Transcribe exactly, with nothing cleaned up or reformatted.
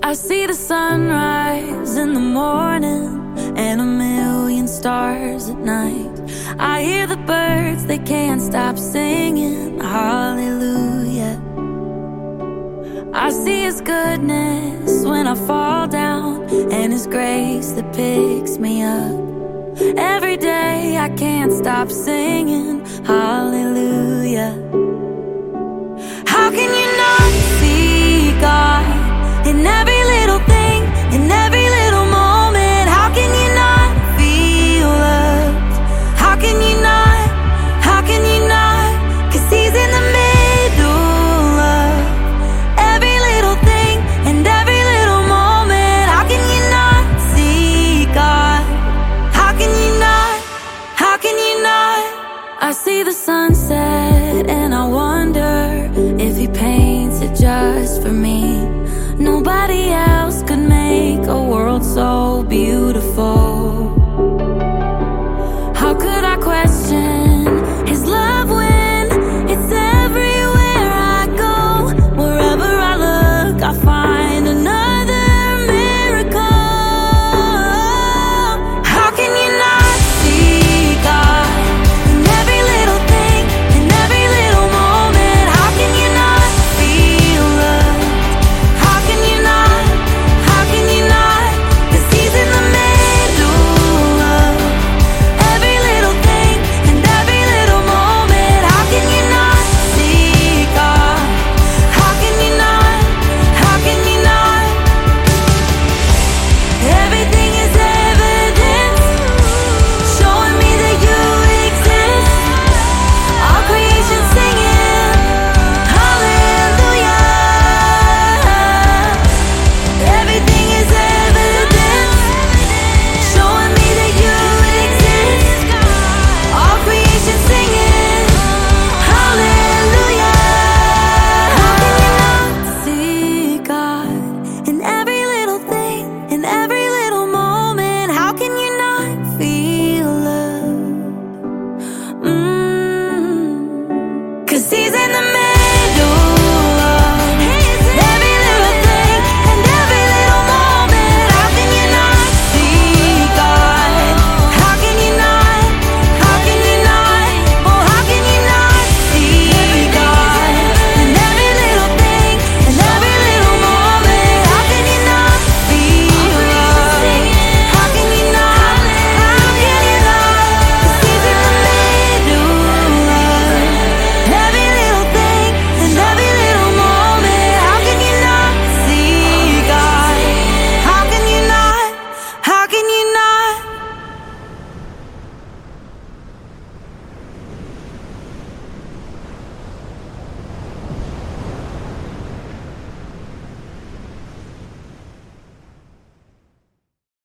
I see the sunrise in the morning and a million stars at night. I hear the birds, they can't stop singing hallelujah. I see His goodness when I fall down and His grace that picks me up. Every day I can't stop singing hallelujah. How can you not see God in every little